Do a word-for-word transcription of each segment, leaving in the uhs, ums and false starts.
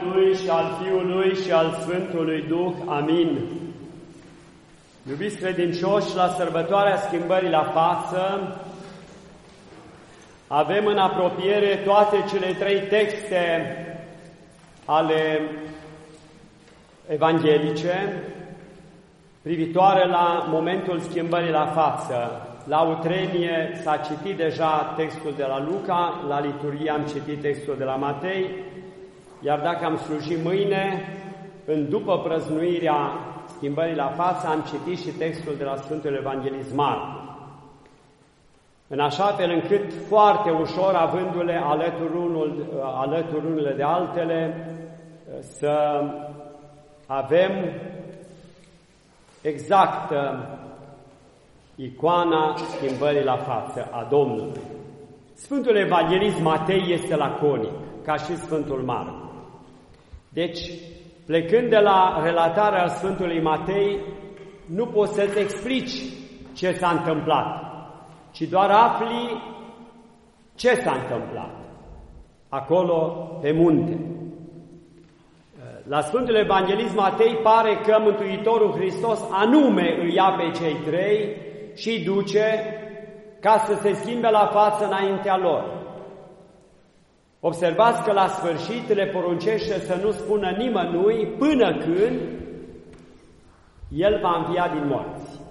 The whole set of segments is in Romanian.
Tatălui și al Fiului și al Sfântului Duh. Amin. Iubiți credincioși, la sărbătoarea schimbării la față, avem în apropiere toate cele trei texte ale evanghelice privitoare la momentul schimbării la față. La utrenie s-a citit deja textul de la Luca, la liturghie am citit textul de la Matei, iar dacă am slujit mâine, în după prăznuirea schimbării la față, am citit și textul de la Sfântul Evanghelist Marcu. În așa fel încât foarte ușor, avându-le alături, unul, alături unele de altele, să avem exact icoana schimbării la față a Domnului. Sfântul Evanghelist Matei este laconic, ca și Sfântul Marcu. Deci, plecând de la relatarea Sfântului Matei, nu poți să-ți explici ce s-a întâmplat, ci doar afli ce s-a întâmplat acolo pe munte. La Sfântul Evanghelist Matei pare că Mântuitorul Hristos anume îi ia pe cei trei și îi duce ca să se schimbe la față înaintea lor. Observați că la sfârșit le poruncește să nu spună nimănui până când El va învia din morți.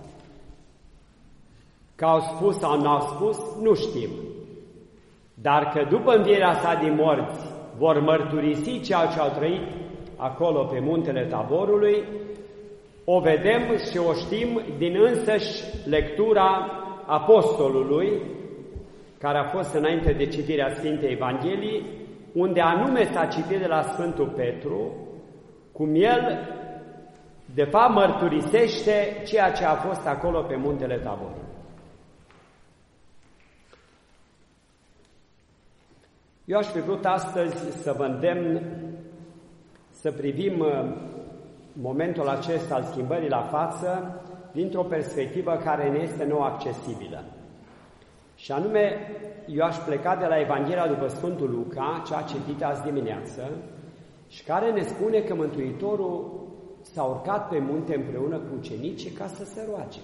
Că au spus sau nu au spus, nu știm. Dar că după învierea sa din morți vor mărturisi ceea ce au trăit acolo pe muntele Taborului, o vedem și o știm din însăși lectura apostolului, care a fost înainte de citirea Sfintei Evangheliei, unde anume s-a citit de la Sfântul Petru, cum el, de fapt, mărturisește ceea ce a fost acolo pe muntele Taborului. Eu aș fi vrut astăzi să vă îndemn să privim momentul acesta al schimbării la față dintr-o perspectivă care ne este nou accesibilă. Și anume, eu aș pleca de la Evanghelia după Sfântul Luca, cea citită azi dimineață, și care ne spune că Mântuitorul s-a urcat pe munte împreună cu ucenicii ca să se roage.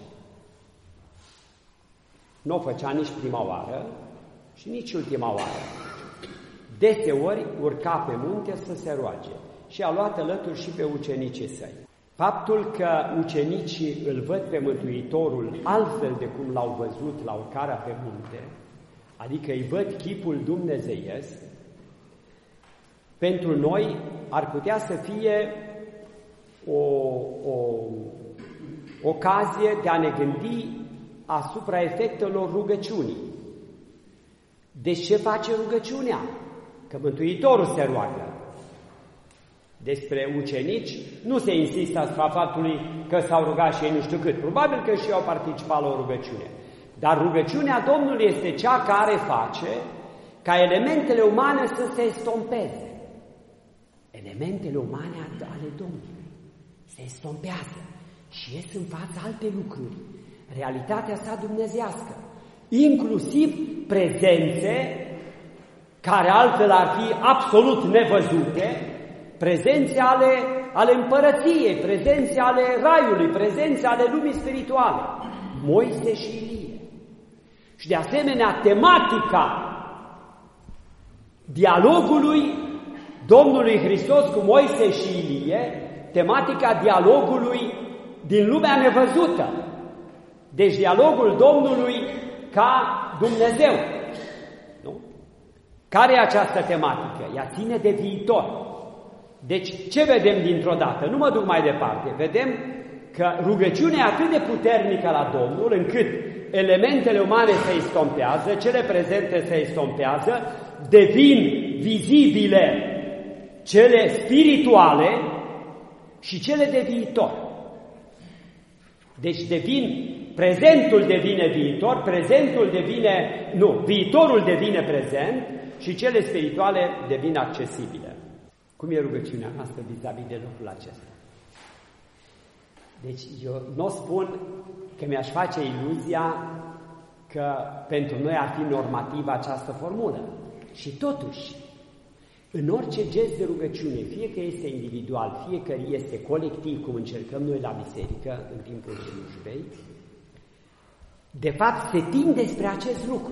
Nu o făcea nici prima oară și nici ultima oară. Deseori urca pe munte să se roage și a luat alături și pe ucenicii săi. Faptul că ucenicii îl văd pe Mântuitorul altfel de cum l-au văzut la urcarea pe munte, adică îi văd chipul dumnezeiesc, pentru noi ar putea să fie o, o ocazie de a ne gândi asupra efectelor rugăciunii. Deci ce face rugăciunea? Că Mântuitorul se roagă. Despre ucenici nu se insistă asupra faptului că s-au rugat și ei nu știu cât. Probabil că și ei au participat la o rugăciune. Dar rugăciunea Domnului este cea care face ca elementele umane să se estompeze. Elementele umane ale Domnului se estompează și ies în fața alte lucruri. Realitatea sa dumnezeiască, inclusiv prezențe care altfel ar fi absolut nevăzute, prezențe ale, ale împărăției, prezențe ale raiului, prezențe ale lumii spirituale, Moise și Ilie. Și de asemenea, tematica dialogului Domnului Hristos cu Moise și Ilie, tematica dialogului din lumea nevăzută. Deci dialogul Domnului ca Dumnezeu. Nu? Care e această tematică? Ea ține de viitor. Deci, ce vedem dintr-o dată? Nu mă duc mai departe. Vedem că rugăciunea e atât de puternică la Domnul, încât elementele umane se estompează, cele prezente se estompează, devin vizibile cele spirituale și cele de viitor. Deci devin, prezentul devine viitor, prezentul devine, nu, viitorul devine prezent și cele spirituale devin accesibile. Cum e rugăciunea noastră vis-a-vis de lucrul acesta? Deci eu nu spun că mi-aș face iluzia că pentru noi ar fi normativă această formulă. Și totuși, În orice gest de rugăciune, fie că este individual, fie că este colectiv, cum încercăm noi la biserică în timpul slujbei, de fapt se tinde spre acest lucru.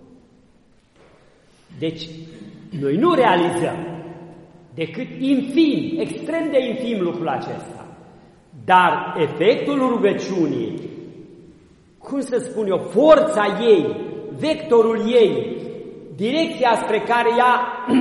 Deci, noi nu realizăm decât infim, extrem de infim lucrul acesta, dar efectul rugăciunii, cum să spun eu, forța ei, vectorul ei, direcția spre care ea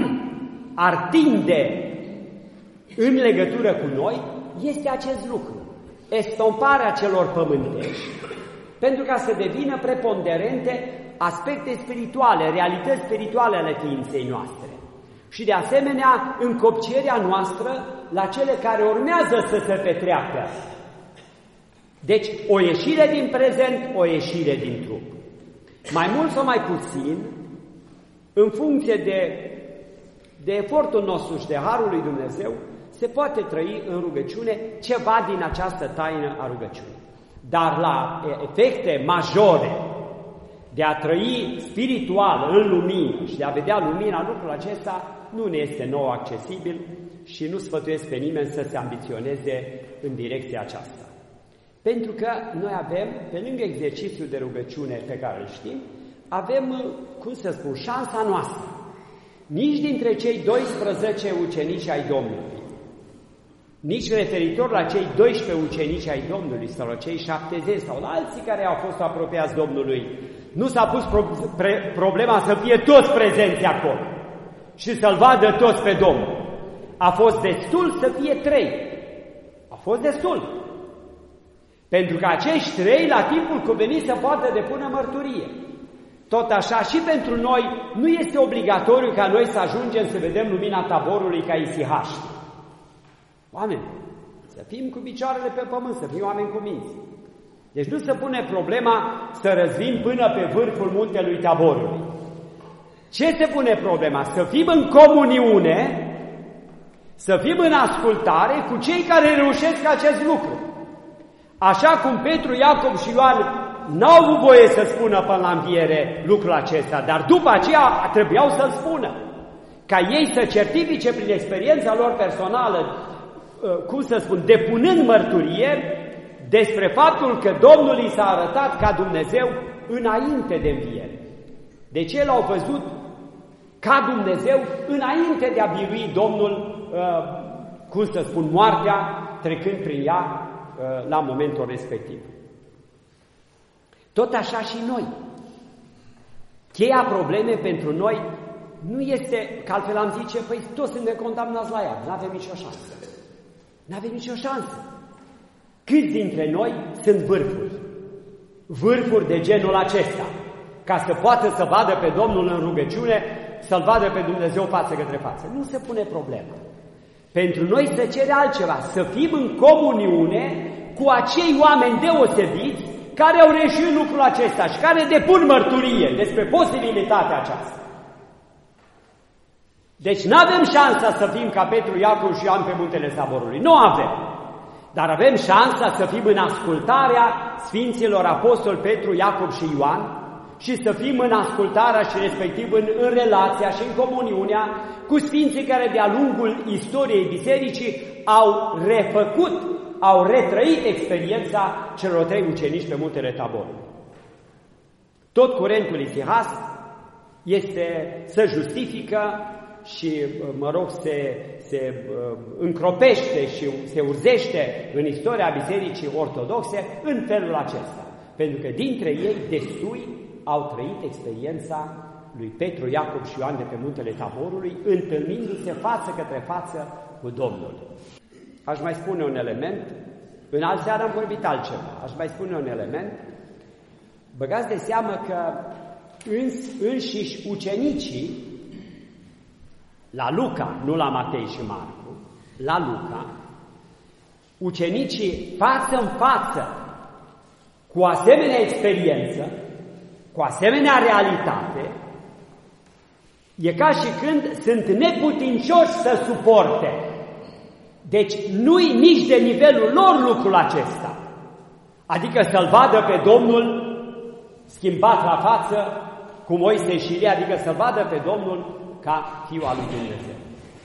ar tinde în legătură cu noi, este acest lucru, estomparea celor pământești, pentru ca să devină preponderente aspecte spirituale, realități spirituale ale ființei noastre. Și de asemenea, încopcierea noastră la cele care urmează să se petreacă. Deci, o ieșire din prezent, o ieșire din trup. Mai mult sau mai puțin, în funcție de, de efortul nostru și de harul lui Dumnezeu, se poate trăi în rugăciune ceva din această taină a rugăciunii. Dar la efecte majore de a trăi spiritual în lumină și de a vedea lumina, lucrul acesta nu ne este nou accesibil și nu sfătuiesc pe nimeni să se ambiționeze în direcția aceasta. Pentru că noi avem, pe lângă exercițiul de rugăciune pe care îl știm, avem, cum să spun, șansa noastră. Nici dintre cei doisprezece ucenici ai Domnului, nici referitor la cei doisprezece ucenici ai Domnului sau la cei șaptezeci sau la alții care au fost apropiați Domnului, nu s-a pus pro problema să fie toți prezenți acolo și să-L vadă toți pe Domnul. A fost destul să fie trei. A fost destul. Pentru că acești trei, la timpul cuvenit, să poată depune mărturie. Tot așa și pentru noi nu este obligatoriu ca noi să ajungem să vedem lumina taborului ca isihaști. Oameni, să fim cu picioarele pe pământ, să fim oameni cu minți. Deci nu se pune problema să răzvim până pe vârful muntelui Taborului. Ce se pune problema? Să fim în comuniune, să fim în ascultare cu cei care reușesc acest lucru. Așa cum Petru, Iacob și Ioan n-au avut voie să spună până la înviere lucrul acesta, dar după aceea trebuiau să-l spună. Ca ei să certifice prin experiența lor personală, cum să spun, depunând mărturie despre faptul că Domnul i s-a arătat ca Dumnezeu înainte de înviere. Deci el au văzut ca Dumnezeu înainte de a birui Domnul, cum să spun, moartea, trecând prin ea la momentul respectiv. Tot așa și noi. Cheia probleme pentru noi nu este, că altfel am zice, păi toți suntem condamnați la ea, nu avem nicio șansă. Nu avem nicio șansă. Câți dintre noi sunt vârfuri? Vârfuri de genul acesta, ca să poată să vadă pe Domnul în rugăciune, să-L vadă pe Dumnezeu față către față. Nu se pune problemă. Pentru noi se cere altceva, să fim în comuniune cu acei oameni deosebiți care au reușit lucrul acesta și care depun mărturie despre posibilitatea aceasta. Deci nu avem șansa să fim ca Petru, Iacob și Ioan pe muntele Taborului. Nu avem. Dar avem șansa să fim în ascultarea Sfinților Apostoli Petru, Iacob și Ioan și să fim în ascultarea și respectiv în, în relația și în comuniunea cu Sfinții care de-a lungul istoriei bisericii au refăcut, au retrăit experiența celor trei ucenici pe muntele Taborului. Tot curentul isihas este să justifică și, mă rog, se, se uh, încropește și se urzește în istoria Bisericii Ortodoxe în felul acesta. Pentru că dintre ei destui au trăit experiența lui Petru, Iacob și Ioan de pe muntele Taborului, întâlnindu-se față către față cu Domnul. Aș mai spune un element, în altă seară am vorbit altceva, aș mai spune un element. Băgați de seamă că îns, înșiși ucenicii, la Luca, nu la Matei și Marcu, la Luca, ucenicii față în față, cu asemenea experiență, cu asemenea realitate, e ca și când sunt neputincioși să suporte. Deci nu-i nici de nivelul lor lucrul acesta. Adică să-L vadă pe Domnul schimbat la față, cu Moise și Ilie, adică să-L vadă pe Domnul ca Fiul al lui Dumnezeu.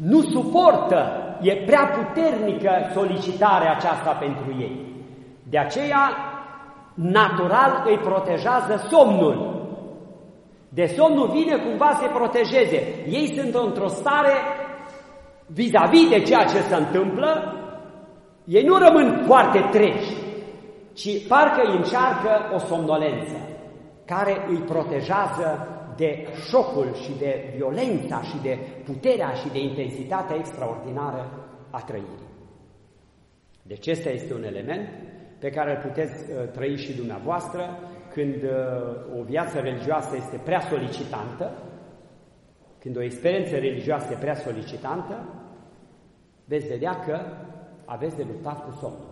nu suportă, e prea puternică solicitarea aceasta pentru ei. De aceea, natural îi protejează somnul. De somn nu vine cumva să-i protejeze. Ei sunt într-o stare vis-a-vis de ceea ce se întâmplă, ei nu rămân foarte treji, ci parcă îi încearcă o somnolență care îi protejează de șocul și de violența și de puterea și de intensitatea extraordinară a trăirii. Deci acesta este un element pe care îl puteți uh, trăi și dumneavoastră când uh, o viață religioasă este prea solicitantă, când o experiență religioasă este prea solicitantă, veți vedea că aveți de luptat cu somnul.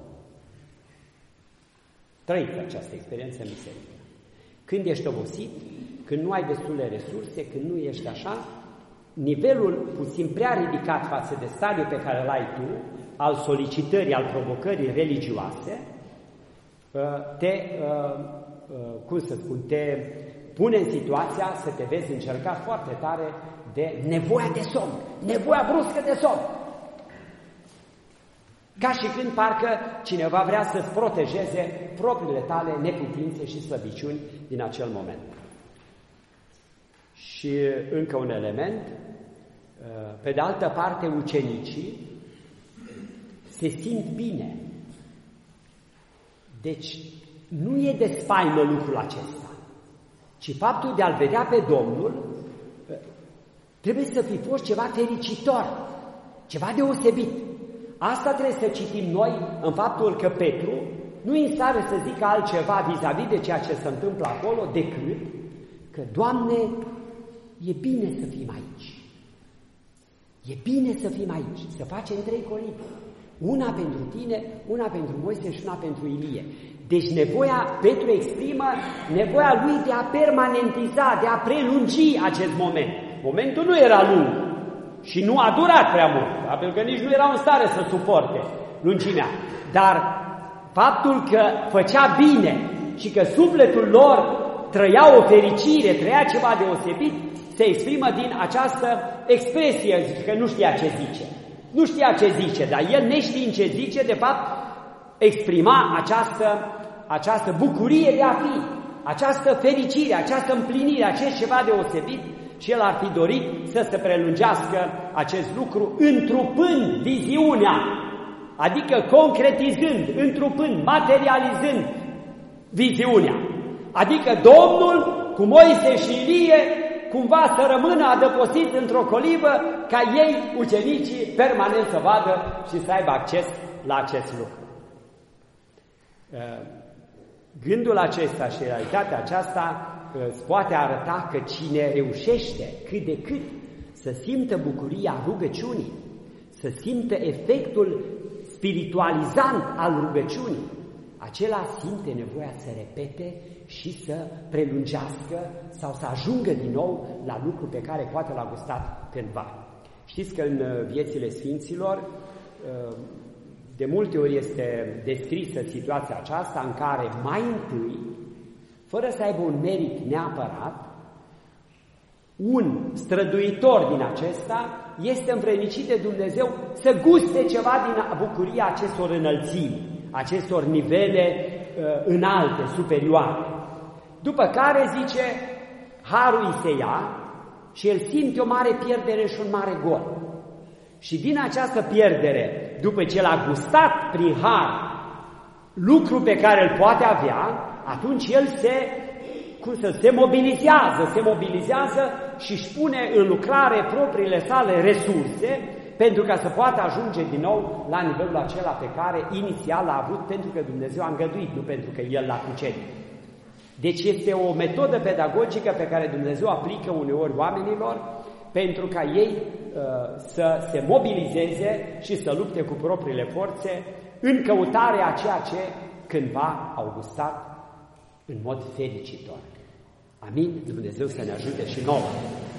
Trăiți această experiență în biserică. Când ești obosit, când nu ai destule resurse, când nu ești așa, nivelul puțin prea ridicat față de stadiul pe care îl ai tu, al solicitării, al provocării religioase, te, cum să spun, te pune în situația să te vezi încercat foarte tare de nevoia de somn, nevoia bruscă de somn. Ca și când parcă cineva vrea să-ți protejeze propriile tale neputințe și slăbiciuni din acel moment. Și încă un element, pe de altă parte, ucenicii se simt bine. Deci nu e de spaimă lucrul acesta, ci faptul de a-L vedea pe Domnul trebuie să fi fost ceva fericitor, ceva deosebit. Asta trebuie să citim noi în faptul că Petru nu e în stare să zică altceva vis-a-vis de ceea ce se întâmplă acolo decât că, Doamne, e bine să fim aici. E bine să fim aici, să facem trei colibe. Una pentru tine, una pentru Moise și una pentru Ilie. Deci nevoia, Petru exprimă nevoia lui de a permanentiza, de a prelungi acest moment. Momentul nu era lung și nu a durat prea mult, pentru că nici nu era în stare să suporte lungimea. Dar faptul că făcea bine și că sufletul lor trăia o fericire, trăia ceva deosebit, se exprimă din această expresie, că nu știa ce zice. Nu știa ce zice, dar el, neștiind ce zice, de fapt, exprima această, această bucurie de a fi, această fericire, această împlinire, acest ceva deosebit, și el ar fi dorit să se prelungească acest lucru întrupând viziunea, adică concretizând, întrupând, materializând viziunea. Adică Domnul cu Moise și Ilie cumva să rămână adăpostiți într-o colibă ca ei, ucenicii, permanent să vadă și să aibă acces la acest lucru. Gândul acesta și realitatea aceasta îți poate arăta că cine reușește cât de cât să simtă bucuria rugăciunii, să simtă efectul spiritualizant al rugăciunii, acela simte nevoia să repete și să prelungească sau să ajungă din nou la lucru pe care poate l-a gustat cândva. Știți că în viețile Sfinților de multe ori este descrisă situația aceasta în care mai întâi, fără să aibă un merit neapărat, un străduitor din acesta este învrednicit de Dumnezeu să guste ceva din bucuria acestor înălțimi, acestor nivele uh, înalte, superioare. După care, zice, harul îi se ia și el simte o mare pierdere și un mare gol. Și din această pierdere, după ce l-a gustat prin har lucru pe care îl poate avea, atunci el se, cum să, se mobilizează, se mobilizează și își pune în lucrare propriile sale resurse pentru ca să poată ajunge din nou la nivelul acela pe care inițial l-a avut, pentru că Dumnezeu a îngăduit, nu pentru că El l-a cucerit. Deci este o metodă pedagogică pe care Dumnezeu aplică uneori oamenilor pentru ca ei uh, să se mobilizeze și să lupte cu propriile forțe în căutarea a ceea ce cândva au gustat în mod fericitor. Amin? Dumnezeu să ne ajute și nouă!